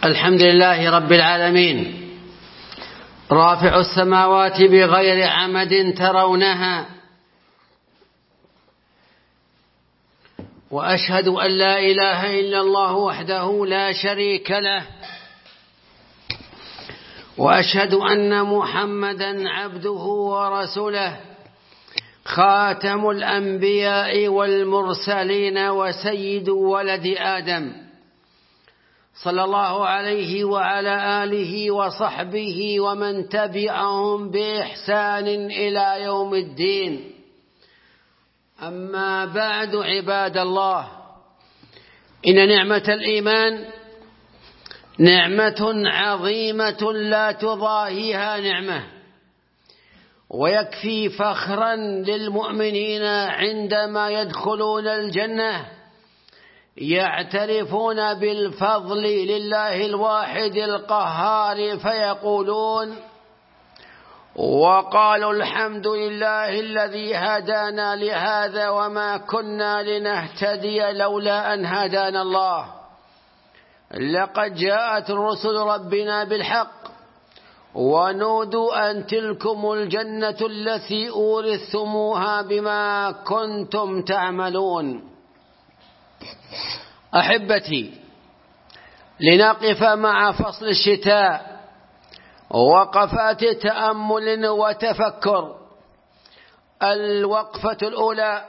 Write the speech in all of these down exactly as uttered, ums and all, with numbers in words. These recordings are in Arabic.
الحمد لله رب العالمين، رافع السماوات بغير عمد ترونها، وأشهد أن لا إله إلا الله وحده لا شريك له، وأشهد أن محمدا عبده ورسوله، خاتم الأنبياء والمرسلين وسيد ولد آدم، صلى الله عليه وعلى آله وصحبه ومن تبعهم بإحسان إلى يوم الدين. أما بعد، عباد الله، إن نعمة الإيمان نعمة عظيمة لا تضاهيها نعمة، ويكفي فخرا للمؤمنين عندما يدخلون الجنة يعترفون بالفضل لله الواحد القهار، فيقولون: وقالوا الحمد لله الذي هدانا لهذا وما كنا لنهتدي لولا أن هدانا الله، لقد جاءت رسل ربنا بالحق، ونودوا أن تلكم الجنة التي أورثتموها بما كنتم تعملون. أحبتي، لنقف مع فصل الشتاء وقفات تأمل وتفكر. الوقفة الأولى: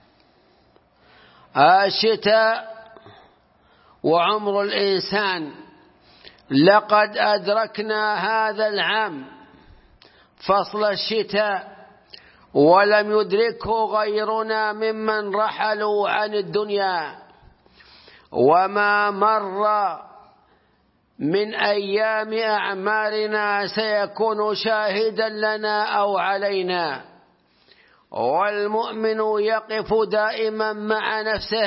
الشتاء وعمر الإنسان. لقد أدركنا هذا العام فصل الشتاء، ولم يدركه غيرنا ممن رحلوا عن الدنيا، وما مر من أيام أعمارنا سيكون شاهدا لنا أو علينا. والمؤمن يقف دائما مع نفسه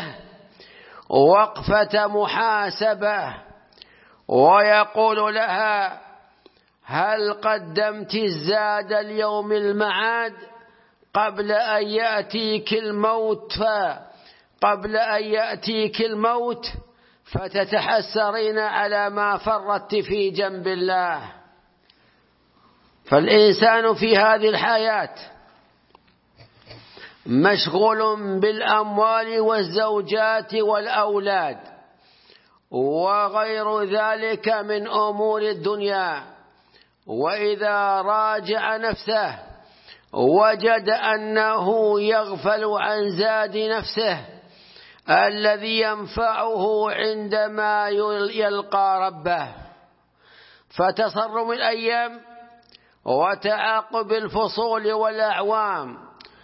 وقفة محاسبة، ويقول لها: هل قدمت الزاد اليوم المعاد قبل أن يأتيك الموت قبل أن يأتيك الموت فتتحسرين على ما فرطت في جنب الله. فالإنسان في هذه الحياة مشغول بالأموال والزوجات والأولاد وغير ذلك من أمور الدنيا، وإذا راجع نفسه وجد أنه يغفل عن زاد نفسه الذي ينفعه عندما يلقى ربه. فتصرم الأيام وتعاقب الفصول والأعوام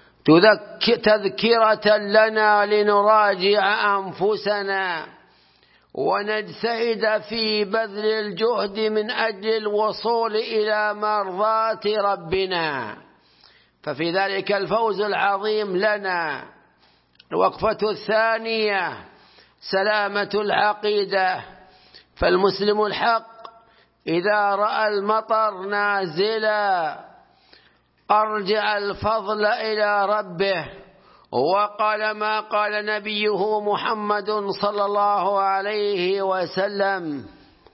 تذكرة لنا لنراجع أنفسنا ونجتهد في بذل الجهد من أجل الوصول إلى مرضاة ربنا، ففي ذلك الفوز العظيم لنا. الوقفة الثانية: سلامة العقيدة. فالمسلم الحق إذا رأى المطر نازلا أرجع الفضل إلى ربه، وقال ما قال نبيه محمد صلى الله عليه وسلم: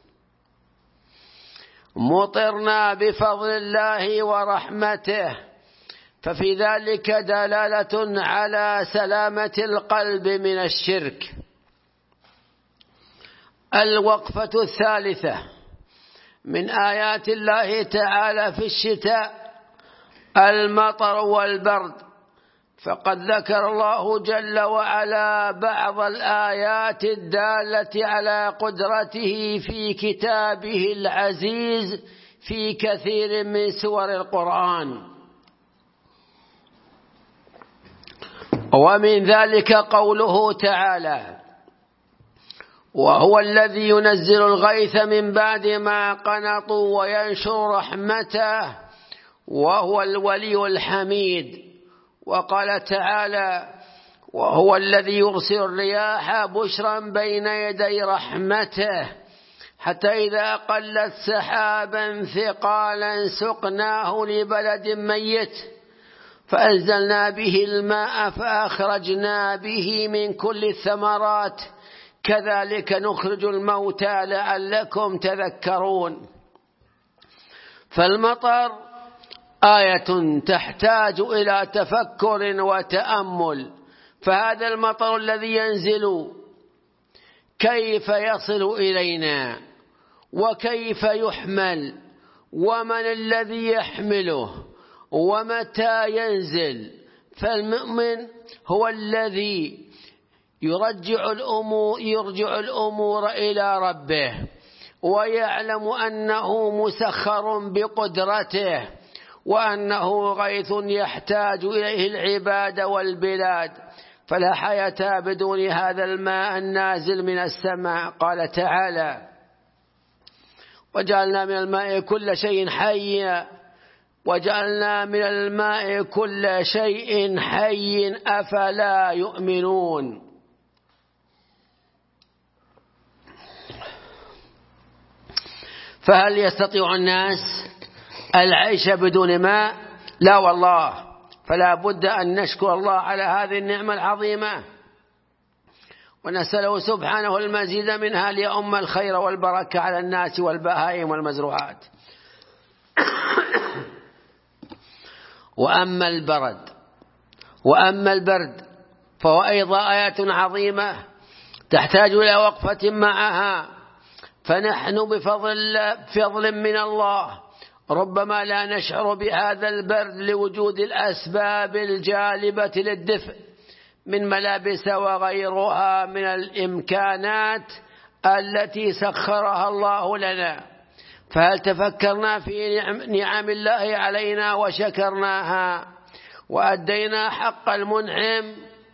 مطرنا بفضل الله ورحمته. ففي ذلك دلالة على سلامة القلب من الشرك. الوقفة الثالثة: من آيات الله تعالى في الشتاء المطر والبرد. فقد ذكر الله جل وعلا بعض الآيات الدالة على قدرته في كتابه العزيز في كثير من سور القرآن، ومن ذلك قوله تعالى: وهو الذي ينزل الغيث من بعد ما قنطوا وينشر رحمته وهو الولي الحميد. وقال تعالى: وهو الذي يرسل الرياح بشرا بين يدي رحمته حتى إذا قلت سحابا ثقالا سقناه لبلد ميت فأنزلنا به الماء فأخرجنا به من كل الثمرات كذلك نخرج الموتى لعلكم تذكرون. فالمطر آية تحتاج إلى تفكر وتأمل. فهذا المطر الذي ينزل كيف يصل إلينا وكيف يحمل ومن الذي يحمله ومتى ينزل؟ فالمؤمن هو الذي يرجع الأمور, يرجع الأمور إلى ربه ويعلم أنه مسخر بقدرته وأنه غيث يحتاج إليه العباد والبلاد، فلا حياة بدون هذا الماء النازل من السماء. قال تعالى: وجعلنا من الماء كل شيء حي وجعلنا من الماء كل شيء حي أفلا يؤمنون. فهل يستطيع الناس العيش بدون ماء؟ لا والله. فلا بد أن نشكر الله على هذه النعمة العظيمة ونسأله سبحانه المزيد منها ليؤم الخير والبركة على الناس والبهائم والمزروعات. وأما البرد وأما البرد فهو أيضا آيات عظيمة تحتاج إلى وقفة معها. فنحن بفضل فضل من الله ربما لا نشعر بهذا البرد لوجود الأسباب الجالبة للدفء من ملابس وغيرها من الإمكانات التي سخرها الله لنا. فهل تفكرنا في نعم الله علينا وشكرناها وأدينا حق المنعم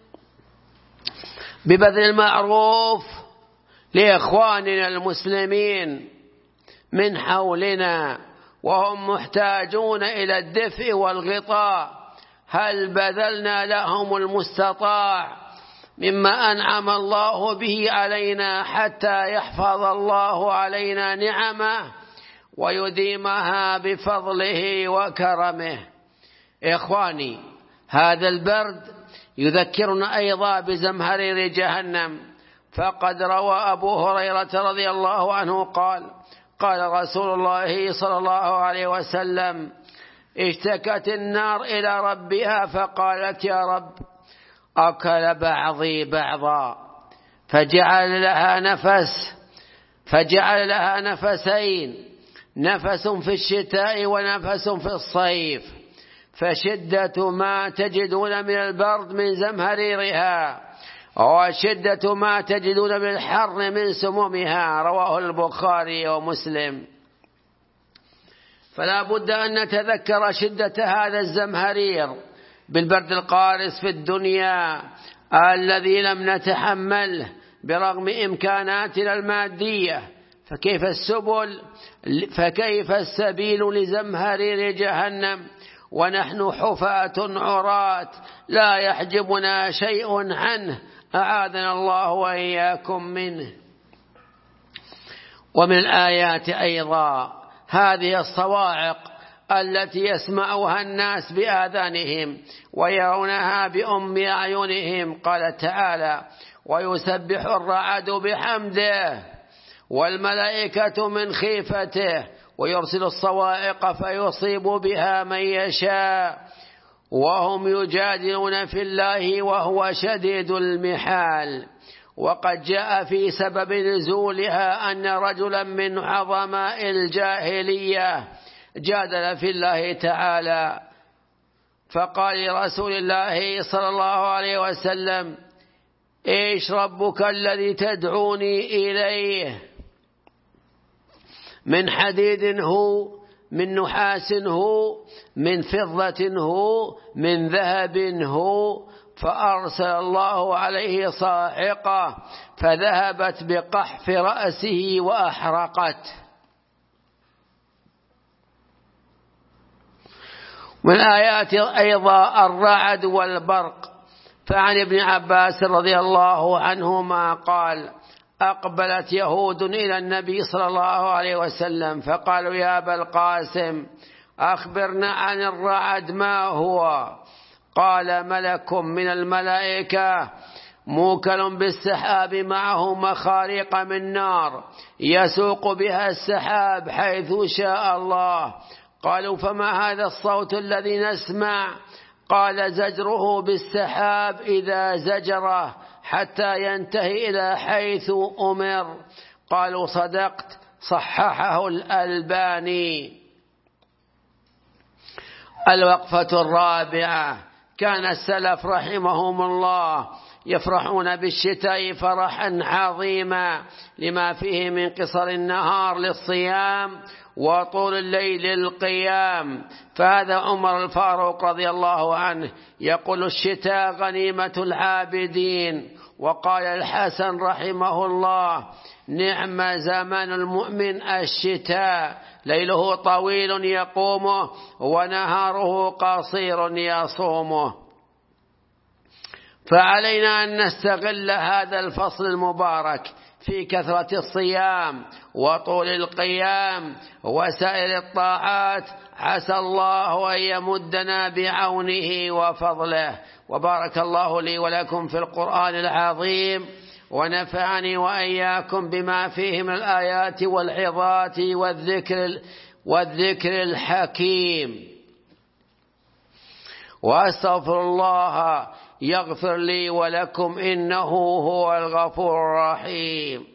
ببذل المعروف لإخواننا المسلمين من حولنا وهم محتاجون إلى الدفء والغطاء؟ هل بذلنا لهم المستطاع مما أنعم الله به علينا حتى يحفظ الله علينا نعمه ويديمها بفضله وكرمه؟ إخواني، هذا البرد يذكرنا أيضا بزمهرير جهنم. فقد روى أبو هريرة رضي الله عنه قال: قال رسول الله صلى الله عليه وسلم: اشتكت النار إلى ربها فقالت: يا رب، أكل بعضي بعضا، فجعل لها نفس فجعل لها نفسين، نفس في الشتاء ونفس في الصيف، فشدة ما تجدون من البرد من زمهريرها وشدة ما تجدون من الحر من سمومها. رواه البخاري ومسلم. فلا بد أن نتذكر شدة هذا الزمهرير بالبرد القارس في الدنيا الذي لم نتحمله برغم إمكاناتنا المادية. فكيف السبل فكيف السبيل لزمهرير جهنم ونحن حفاة عراة لا يحجبنا شيء عنه، أعاذنا الله وإياكم منه. ومن الآيات أيضا هذه الصواعق التي يسمعها الناس بآذانهم ويرونها بأم أعينهم. قال تعالى: ويسبح الرعد بحمده والملائكة من خيفته ويرسل الصواعق فيصيب بها من يشاء وهم يجادلون في الله وهو شديد المحال. وقد جاء في سبب نزولها أن رجلا من عظماء الجاهلية جادل في الله تعالى فقال لرسول الله صلى الله عليه وسلم: إيش ربك الذي تدعوني إليه؟ من حديد هو، من نحاس هو، من فضة هو، من ذهب هو؟ فأرسل الله عليه صاعقة فذهبت بقحف رأسه وأحرقت. من آيات أيضا الرعد والبرق. فعن ابن عباس رضي الله عنهما قال: أقبلت يهود إلى النبي صلى الله عليه وسلم فقالوا: يا أبا القاسم، أخبرنا عن الرعد ما هو؟ قال: ملك من الملائكة موكل بالسحاب معه مخاريق من نار يسوق بها السحاب حيث شاء الله. قالوا فما هذا الصوت الذي نسمع؟ قال زجره بالسحاب إذا زجره حتى ينتهي إلى حيث أمر. قالوا صدقت، صححه الألباني. الوقفة الرابعة: كان السلف رحمهم الله يفرحون بالشتاء فرحا عظيما لما فيه من قصر النهار للصيام وطول الليل للقيام. فهذا عمر الفاروق رضي الله عنه يقول الشتاء غنيمة العابدين. وقال الحسن رحمه الله: نعم زمان المؤمن الشتاء، ليله طويل يقومه ونهاره قصير يصومه. فعلينا أن نستغل هذا الفصل المبارك في كثرة الصيام وطول القيام وسائر الطاعات، عسى الله أن يمدنا بعونه وفضله. وبارك الله لي ولكم في القرآن العظيم، ونفعني وإياكم بما فيه من الآيات والعظات والذكر, والذكر الحكيم. وأستغفر الله يغفر لي ولكم إنه هو الغفور الرحيم.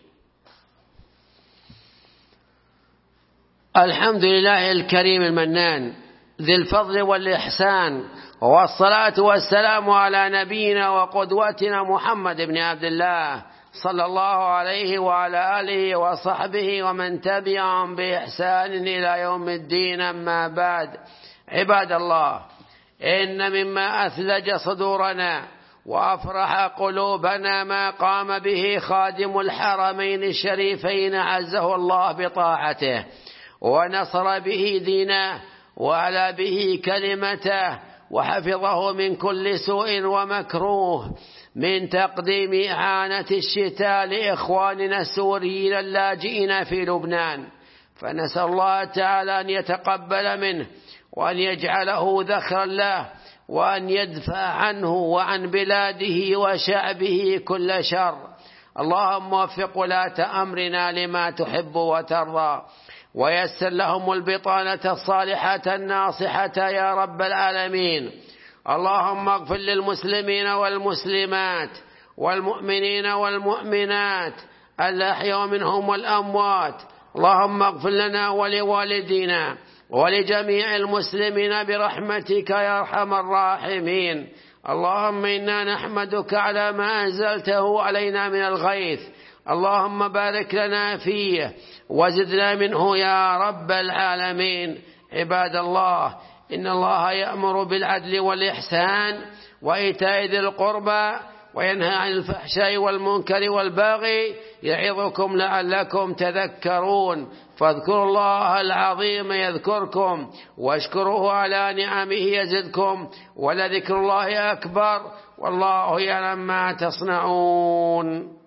الحمد لله الكريم المنان ذي الفضل والإحسان، والصلاة والسلام على نبينا وقدوتنا محمد بن عبد الله صلى الله عليه وعلى آله وصحبه ومن تبعهم بإحسان إلى يوم الدين. أما بعد، عباد الله، إن مما أثلج صدورنا وأفرح قلوبنا ما قام به خادم الحرمين الشريفين عزه الله بطاعته، ونصر به دينه وعلى به كلمته، وحفظه من كل سوء ومكروه، من تقديم إعانة الشتاء لإخواننا السوريين اللاجئين في لبنان. فنسأل الله تعالى أن يتقبل منه، وأن يجعله ذخرا له، وأن يدفع عنه وعن بلاده وشعبه كل شر. اللهم وفق ولاة أمرنا لما تحب وترضى، ويسر لهم البطانة الصالحة الناصحة يا رب العالمين. اللهم اغفر للمسلمين والمسلمات والمؤمنين والمؤمنات الأحياء منهم والأموات. اللهم اغفر لنا ولوالدينا ولجميع المسلمين برحمتك يا أرحم الراحمين. اللهم إنا نحمدك على ما أنزلته علينا من الغيث، اللهم بارك لنا فيه وزدنا منه يا رب العالمين. عباد الله، إن الله يأمر بالعدل والإحسان وإيتاء ذي القربى وينهى عن الفحشاء والمنكر والبغي، يعظكم لعلكم تذكرون. فاذكروا الله العظيم يذكركم، واشكروه على نعمه يزدكم، ولذكر الله أكبر، والله يعلم ما تصنعون.